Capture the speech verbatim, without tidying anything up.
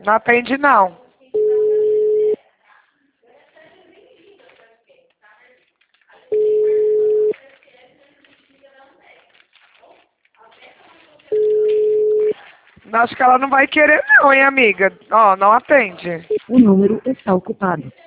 Não atende, não. Acho que ela não vai querer não, hein, amiga? Ó, não atende. O número está ocupado.